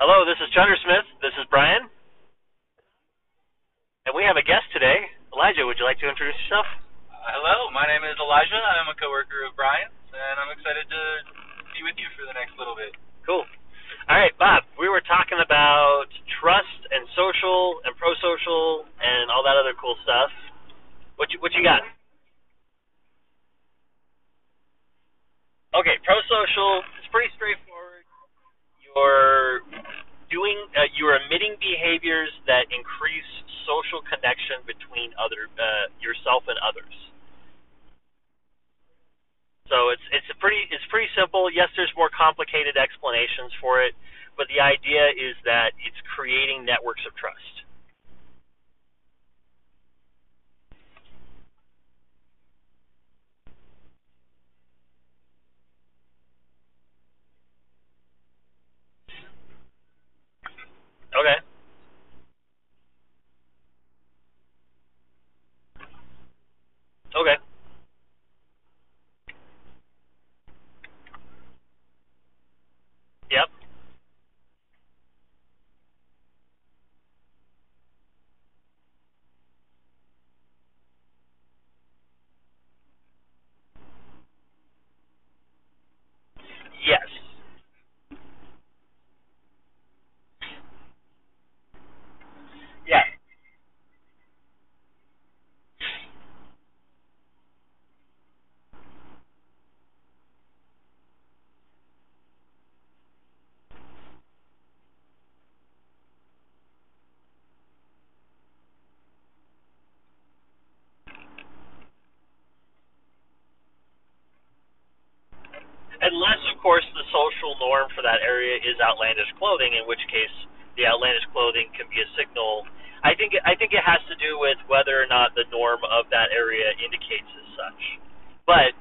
Hello, this is Chunder Smith. This is Brian, and we have a guest today. Elijah, would you like to introduce yourself? Hello, my name is Elijah. I'm a coworker of Brian's, and I'm excited to be with you for the next little bit. Cool. All right, Bob, we were talking about trust and social and pro-social and all that other cool stuff. What you got? Okay, pro-social, it's pretty straightforward. You're you're emitting behaviors that increase social connection between yourself and others. So it's pretty simple. Yes, there's more complicated explanations for it, but the idea is that it's creating networks of trust. Okay. Okay. Yep. Yes. Yeah. Unless, of course, the social norm for that area is outlandish clothing, in which case the outlandish clothing can be a signal. I think it has to do with whether or not the norm of that area indicates as such. But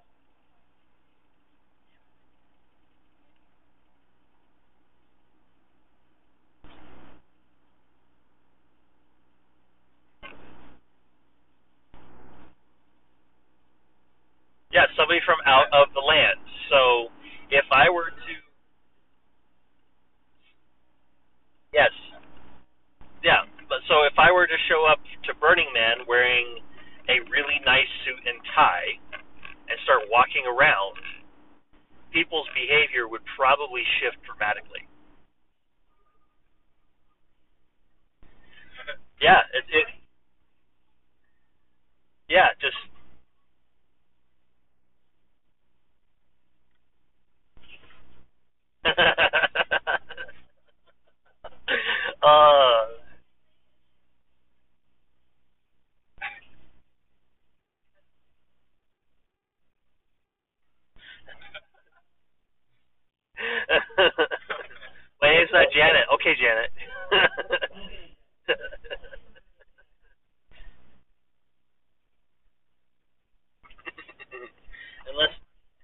yeah, somebody from out of the land. So if I were to, yes, yeah. But so if I were to show up to Burning Man wearing a really nice suit and tie and start walking around, people's behavior would probably shift dramatically. Yeah, yeah, just uh, my name's not Janet. Okay, Janet. Unless.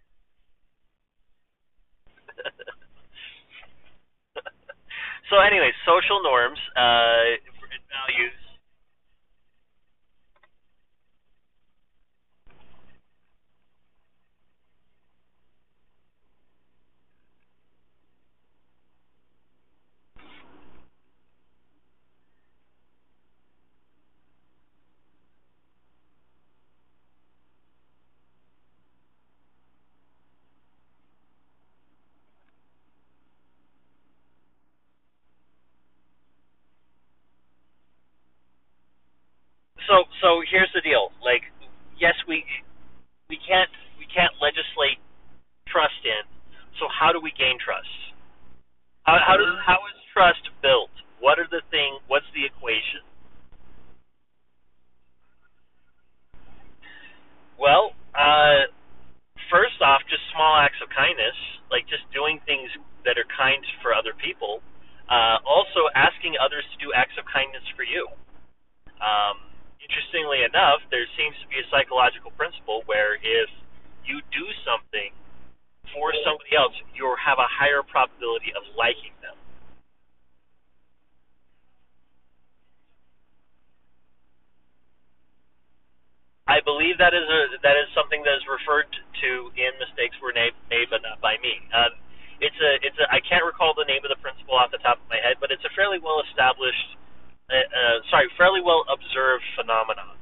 So, anyway, social norms, values. So here's the deal. Like, yes, we can't legislate trust in. So how do we gain trust? How is trust built? What are the thing? What's the equation? Well, first off, just small acts of kindness, like just doing things that are kind for other people. Also, asking others to do acts of kindness for you. Interestingly enough, there seems to be a psychological principle where if you do something for somebody else, you have a higher probability of liking them. I believe that is something that is referred to in mistakes were made, but not by me. It's a I can't recall the name of the principle off off the top of my head, but it's a fairly well established, fairly well observed phenomenon.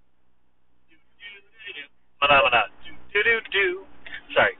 Phenomenon. Do do do. Sorry.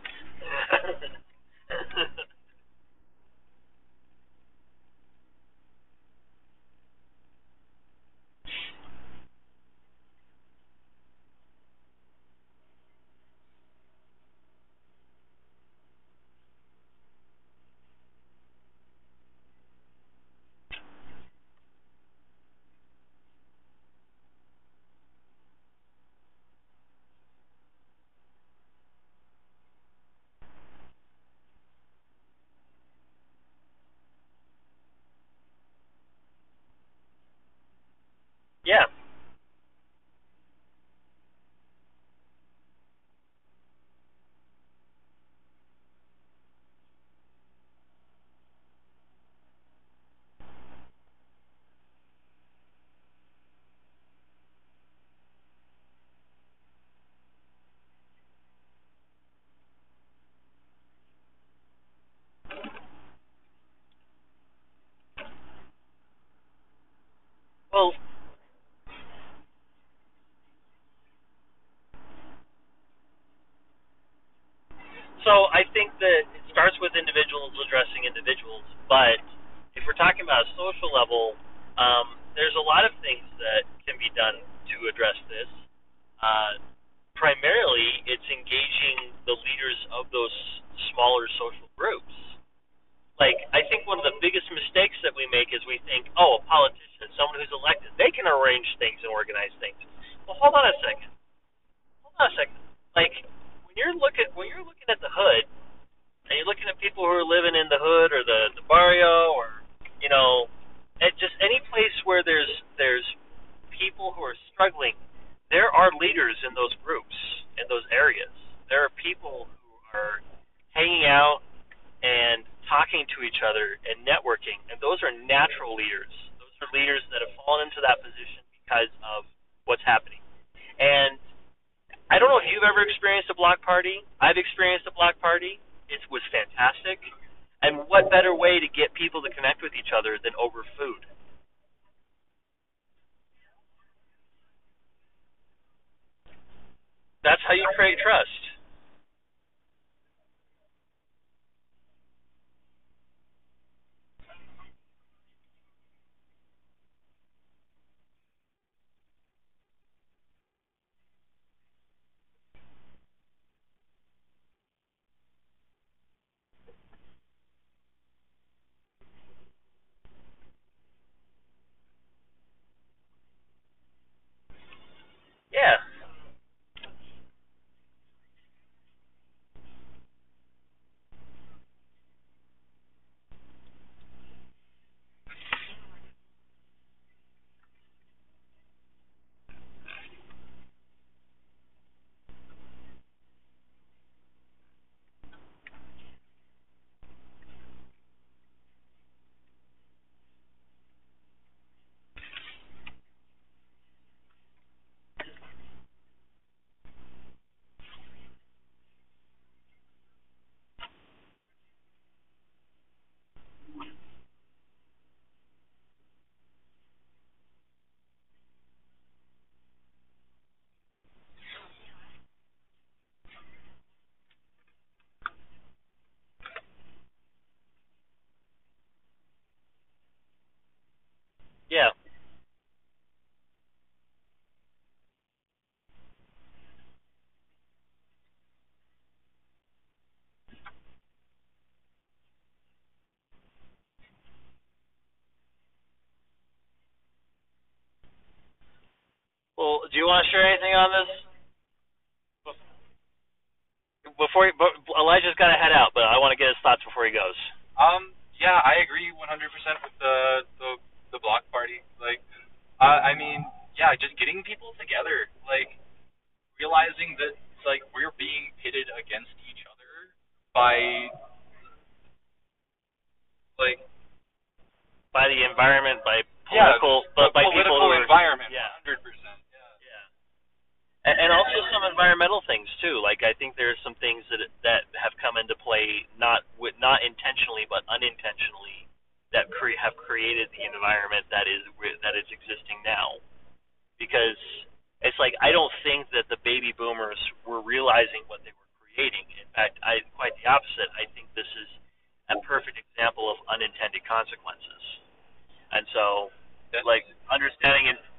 Yeah. Well, so I think that it starts with individuals addressing individuals, but if we're talking about a social level, there's a lot of things that can be done to address this. Uh, Primarily, it's engaging the leaders of those smaller social groups. Like, I think one of the biggest mistakes that we make is we think, oh, a politician, someone who's elected, they can arrange things and organize things. Well, hold on a second. Hold on a second. Like, when you're looking at the hood, and you're looking at people who are living in the hood or the barrio, or you know, at just any place where there's people who are struggling, there are leaders in those groups, in those areas. There are people who are hanging out and talking to each other and networking, and those are natural leaders. Those are leaders that have fallen into that position because of what's happening. And I don't know if you've ever experienced a block party. I've experienced a block party. It was fantastic. And what better way to get people to connect with each other than over food? That's how you create trust. Yeah. Yeah. Well, do you want to share anything on this but Elijah's got to head out, but I want to get his thoughts before he goes. Yeah, I agree 100% with the block party. Like, I mean, yeah, just getting people together, like realizing that like we're being pitted against each other by like By the environment, by yeah, political, the but by people political who are, environment, yeah, 100%. Yeah. yeah. And also some environmental things too. Like I think there are some things that have come into play, not intentionally but unintentionally. have created the environment that is existing now. Because it's like I don't think that the baby boomers were realizing what they were creating. In fact, I quite the opposite. I think this is a perfect example of unintended consequences. And so, like understanding it,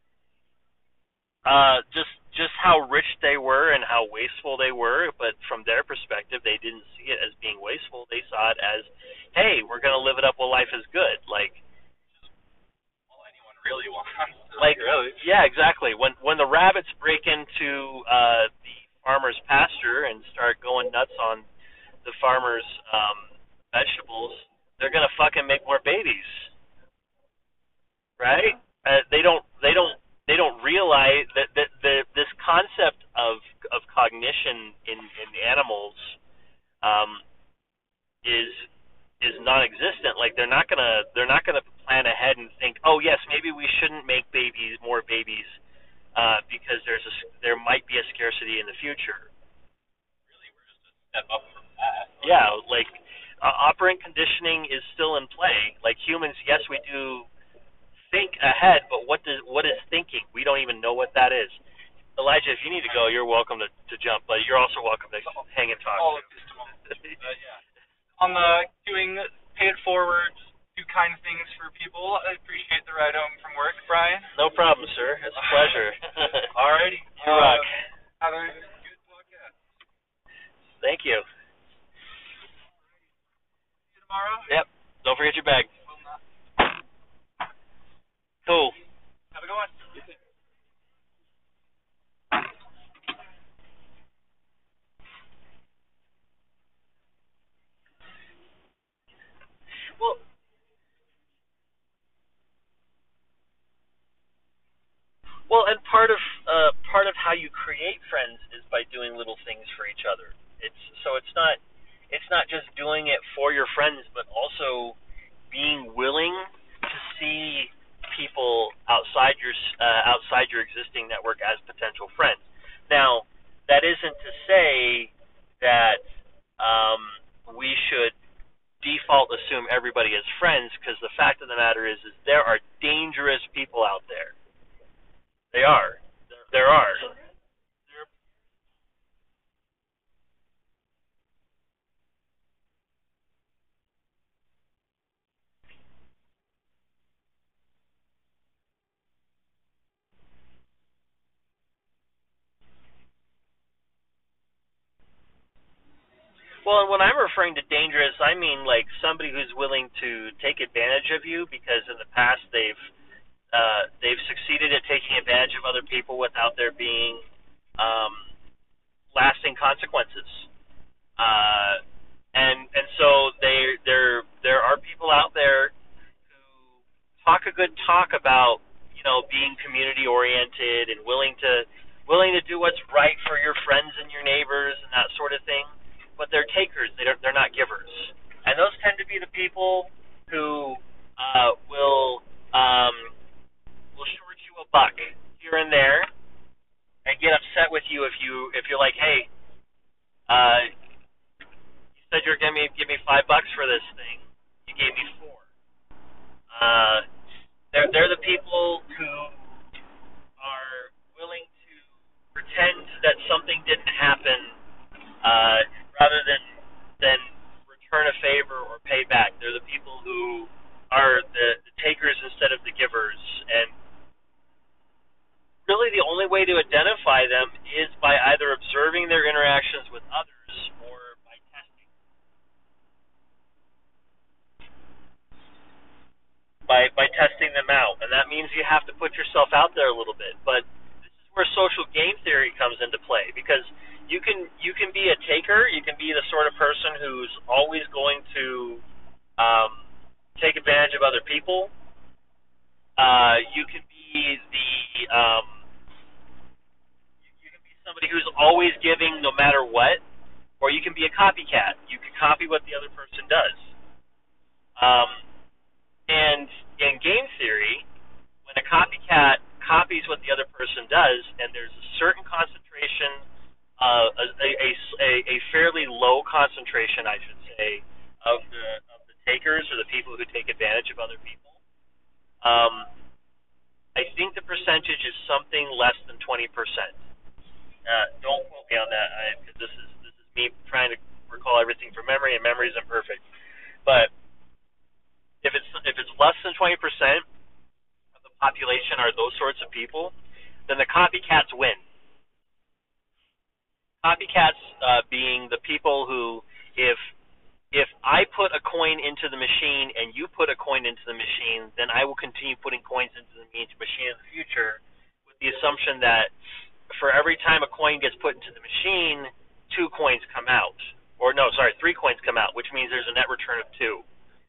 just how rich they were and how wasteful they were, but from their perspective, they didn't see it as being wasteful. They saw it as, hey, we're gonna live it up while life is good. All anyone really wants. Like Really. yeah, exactly. When the rabbits break into the farmer's pasture and start going nuts on the farmer's vegetables, they're gonna fucking make more babies, right? They don't realize that this concept of cognition in animals um, is non-existent. Like they're not gonna plan ahead and think, oh yes, maybe we shouldn't make more babies, because there might be a scarcity in the future. Really, we're just a step up from that. Yeah, like operant conditioning is still in play. Like humans, yes, we do think ahead, but what is thinking? We don't even know what that is. Elijah, if you need to go, you're welcome to jump, but you're also welcome to hang and talk. All of this tomorrow. Yeah. On the doing pay it forward, do kind things for people. I appreciate the ride home from work, Brian. No problem, sir. It's a pleasure. Alrighty. You rock. Have a good podcast. Thank you. See you tomorrow. Yep. Don't forget your bag. Cool. Have a good one. Well, and part of how you create friends is by doing little things for each other. It's not just doing it for your friends, but also being willing to see people outside your existing network as potential friends. Now, that isn't to say that we should default assume everybody is friends, because the fact of the matter is there are dangerous people out there. They are. There are. Well, and when I'm referring to dangerous, I mean like somebody who's willing to take advantage of you because in the past they've succeeded at taking advantage of other people without there being um, lasting consequences. And so there are people out there who talk a good talk about being community oriented and willing to do what's right for your friends and your neighbors and that sort of thing, but they're takers. They're not givers, and those tend to be the people who will short you a buck here and there and get upset with you if you're like, hey, you said you're gonna give me $5 for this thing. You gave me four. Uh, they're the people who are willing to pretend that something didn't happen, uh, rather than return a favor or pay back. They're the people who are the takers instead of the givers, and really the only way to identify them is by either observing their interactions with others or by testing them out, and that means you have to put yourself out there a little bit. But this is where social game theory comes into play, because you can be a taker, you can be the sort of person who's always going to take advantage of other people. You can be you can be somebody who's always giving no matter what, or you can be a copycat. You can copy what the other person does. Um, and in game theory, when a copycat copies what the other person does, and there's a certain concentration, a fairly low concentration, I should say, of the takers players or the people who take advantage of other people. Um, I think the percentage is something less than 20%. Don't quote me on that, because this is me trying to recall everything from memory, and memory is imperfect. But if it's less than 20% of the population are those sorts of people, then the copycats win. Copycats being the people who, if I put a coin into the machine and you put a coin into the machine, then I will continue putting coins into the machine in the future, with the assumption that for every time a coin gets put into the machine, 2 coins come out. Or no, sorry, 3 coins come out, which means there's a net return of 2.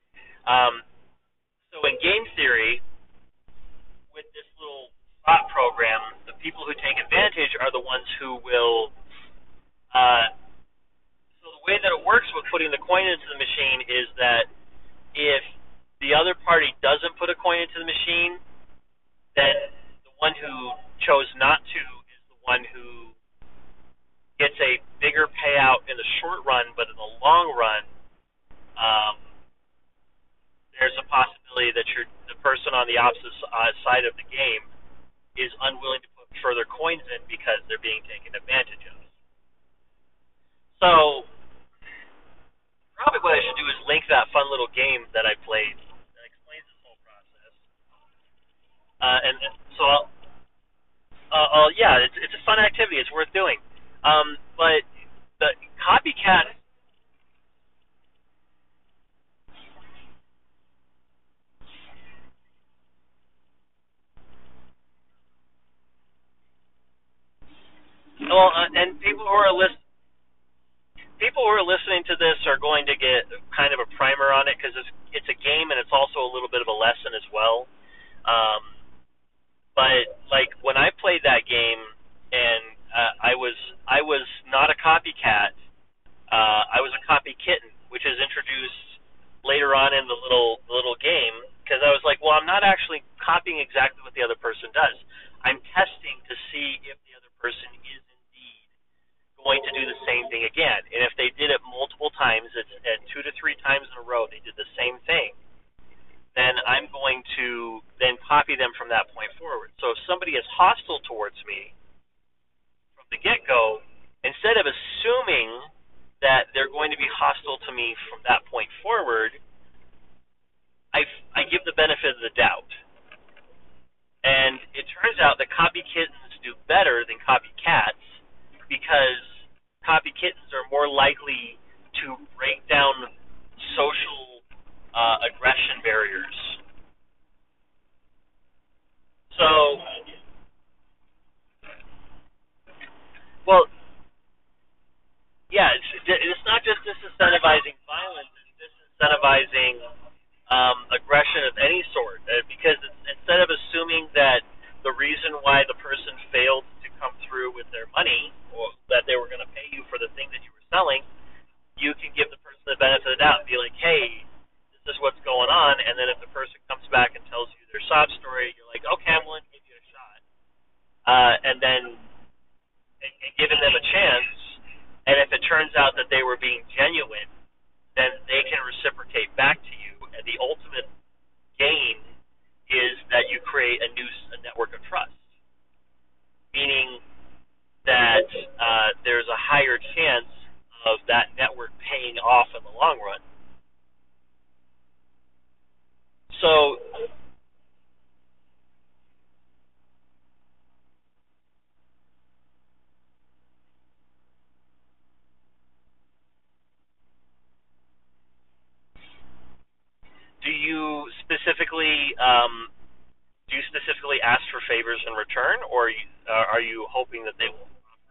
So in game theory, with this little thought program, the people who take advantage are the ones who will. So the way that it works with putting the coin into the machine is that if the other party doesn't put a coin into the machine, then the one who chose not to is the one who gets a bigger payout in the short run, but in the long run, there's a possibility that the person on the opposite side of the game is unwilling to put further coins in because they're being taken advantage of. So probably what I should do is link that fun little game that I played that explains this whole process. And so yeah, it's a fun activity. It's worth doing. But the copycat. Well, and people who are listening to this are going to get kind of a primer on it, because it's a game and it's also a little bit of a lesson as well. But like when I played that game, and I was not a copycat. I was a copy kitten, which is introduced later on in the little game, because I was like, well, I'm not actually copying exactly what the other person does. I'm testing to see if the other person is indeed going to do the same thing again. And if they did it multiple times, at 2 to 3 times in a row, they did the same thing, then I'm going to then copy them from that point forward. So if somebody is hostile towards me from the get-go, instead of assuming that they're going to be hostile to me from that point forward, I give the benefit of the doubt. And it turns out that copy kittens do better than copycats, because copy kittens are more likely to break down social aggression barriers. So, well, yeah, it's not just disincentivizing violence, it's disincentivizing aggression of any sort, because instead of assuming that the reason why the person failed to come through with their money, or that they were going to pay you for the thing that you were selling, you can give the person the benefit of the doubt and be like, hey, this is what's going on. And then if the person comes back and tells you their sob story, you're like, okay, I'm willing to give you a shot. And then and giving them a chance, and if it turns out that they were being genuine, then they can reciprocate back to you. And the ultimate gain is that you create a network of trust, meaning that there's a higher chance of that network paying off in the long run. So do you specifically ask for favors in return, or are you hoping that they will?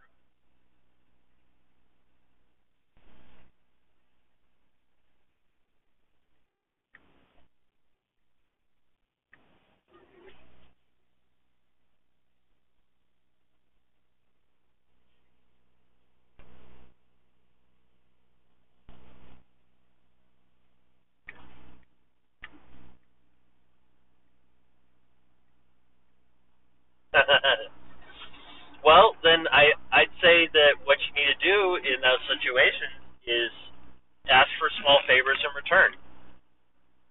Well, then I'd say that what you need to do in those situations is ask for small favors in return.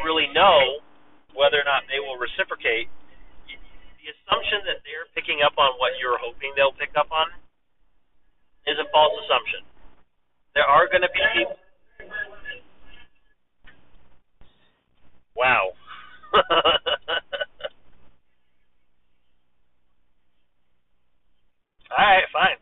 can't really know whether or not they will reciprocate. The assumption that they're picking up on what you're hoping they'll pick up on is a false assumption. There are going to be people. Wow. All right, fine.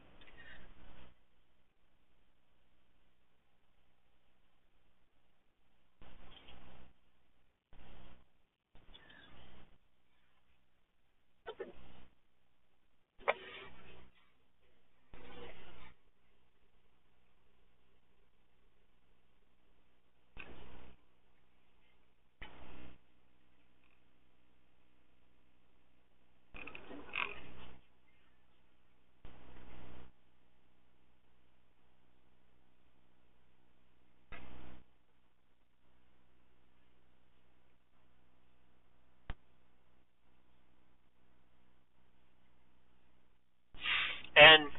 And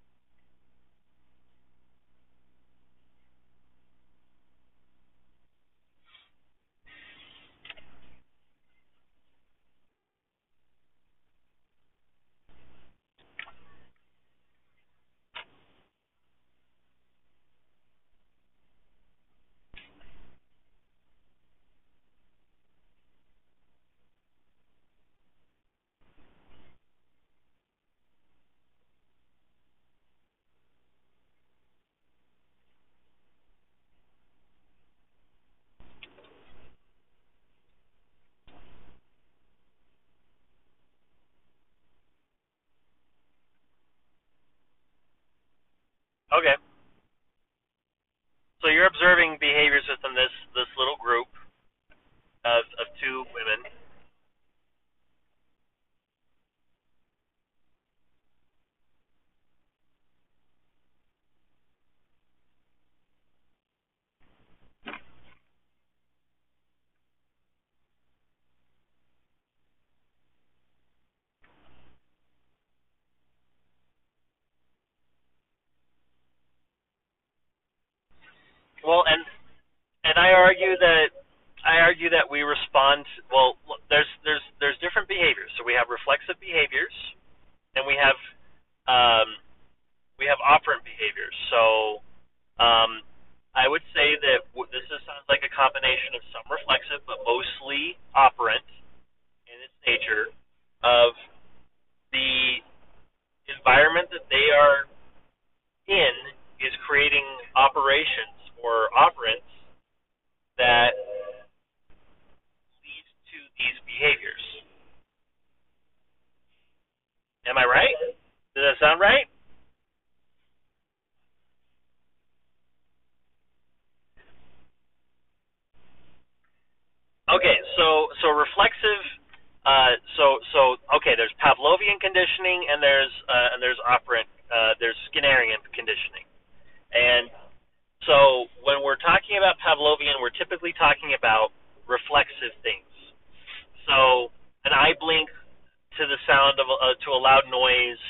okay, so you're observing behaviors within this little group of two women. Well, and I argue that we respond. Well, there's different behaviors. So we have reflexive behaviors, and um, we have operant behaviors. So I would say that sounds like a combination of some reflexive, but mostly operant in its nature of the environment that they are in is creating operations or operants that lead to these behaviors. Am I right? Does that sound right? Okay, so reflexive. Okay. There's Pavlovian conditioning and there's operant. There's Skinnerian conditioning. And so when we're talking about Pavlovian, we're typically talking about reflexive things. So an eye blink to the sound of to a loud noise,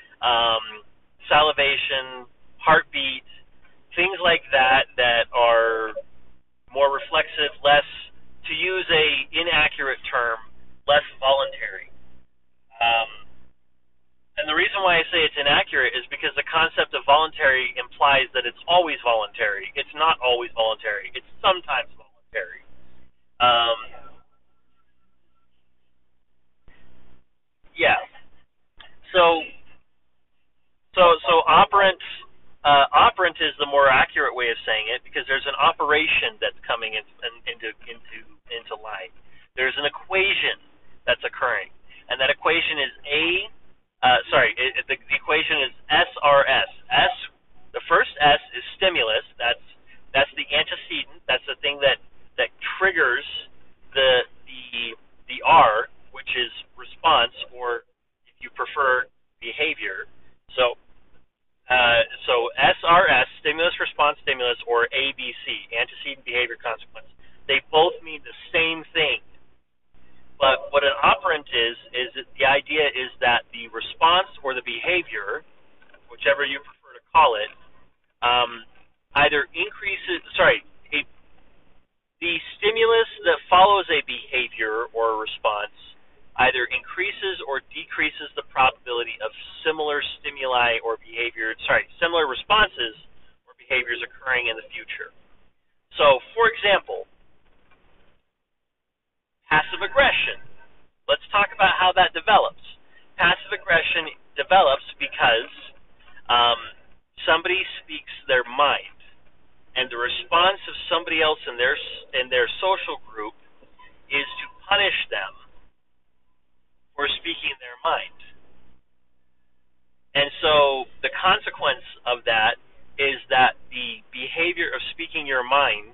salivation, heartbeat, things like that that are more reflexive, less, to use a inaccurate term, less voluntary. Um, and the reason why I say it's inaccurate is because the concept of voluntary implies that it's always voluntary. It's not always voluntary. It's sometimes voluntary. Um, yeah. So operant is the more accurate way of saying it because there's an operation that's coming into line. There's an equation that's occurring, and that equation is the equation is SRS. The first S is stimulus. That's the antecedent. That's the thing that triggers the R, which is response, or if you prefer, behavior. So SRS, stimulus, response, stimulus, or ABC, antecedent, behavior, consequence. They both mean the same thing. But what an operant is the idea is that the response or the behavior, whichever you prefer to call it, either increases. The stimulus that follows a behavior or a response either increases or decreases the probability of similar stimuli or similar responses or behaviors occurring in the future. So, for example, passive aggression. Let's talk about how that develops. Passive aggression develops because somebody speaks their mind, and the response of somebody else in their social group is to punish them for speaking their mind. And so the consequence of that is that the behavior of speaking your mind,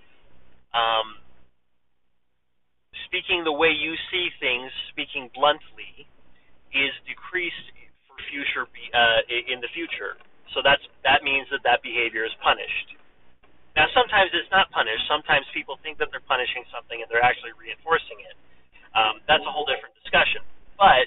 speaking the way you see things, speaking bluntly, is decreased for in the future. So that means that behavior is punished. Now, sometimes it's not punished. Sometimes people think that they're punishing something and they're actually reinforcing it. That's a whole different discussion. But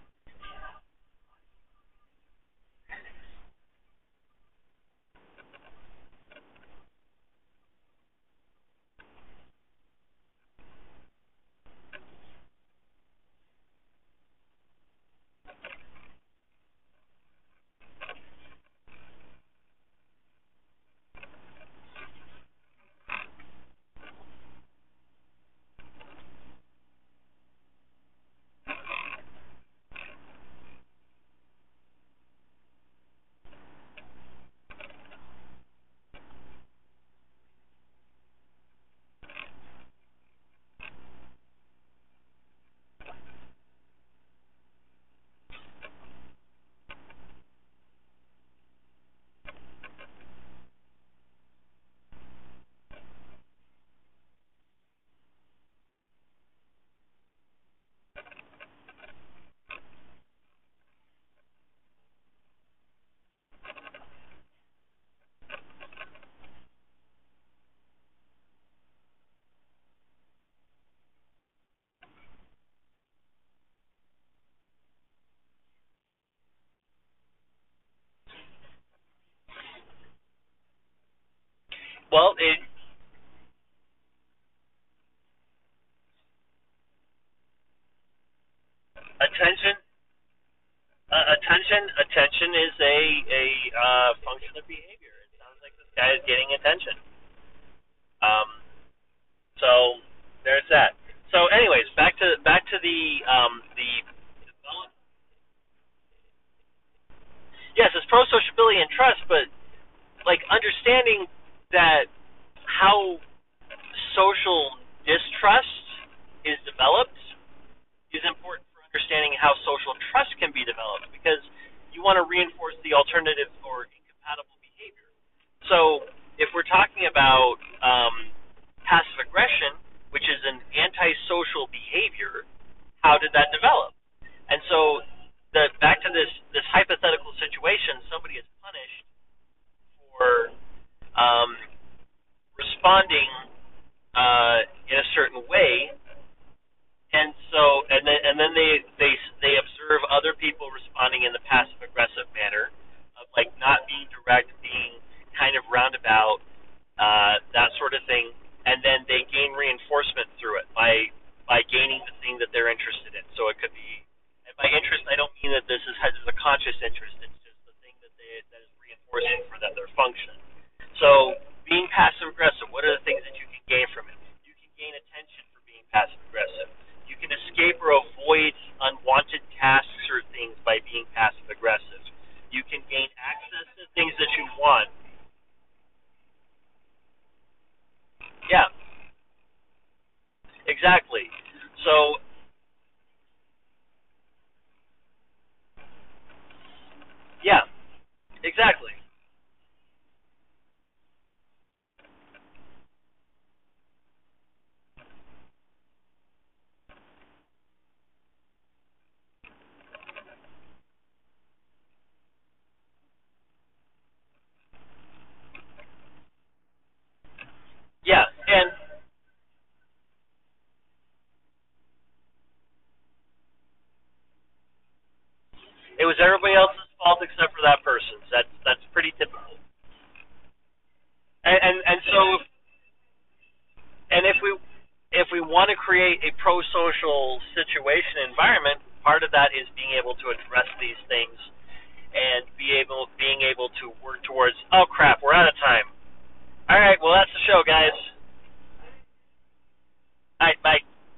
well, attention, attention is a function of behavior. It sounds like this guy is getting attention. Um, so there's that. So, anyways, back to the develop. Yes, it's pro sociability and trust, but like understanding that how social distrust is developed is important for understanding how social trust can be developed, because you want to reinforce the alternative or incompatible behavior. So if we're talking about passive aggression, which is an antisocial behavior, how did that develop? And so back to this hypothetical situation, somebody is punished for responding in a certain way, and so and then they observe other people responding in the passive aggressive manner of like not being direct, being kind of roundabout, that sort of thing, and then they gain reinforcement through it by gaining the thing that they're interested in. So it could be, and by interest I don't mean that this has a conscious interest. It's just the thing that is reinforcing for their function. So being passive aggressive, what are the things that you can gain from it? You can gain attention for being passive aggressive. You can escape or avoid unwanted tasks or things by being passive aggressive. You can gain access to things that you want. Yeah, exactly. So yeah, exactly. Yeah, and it was everybody else's fault except for that person's. That's pretty typical. And so and if we want to create a pro-social situation environment, part of that is being able to address these things and being able to work towards, oh crap,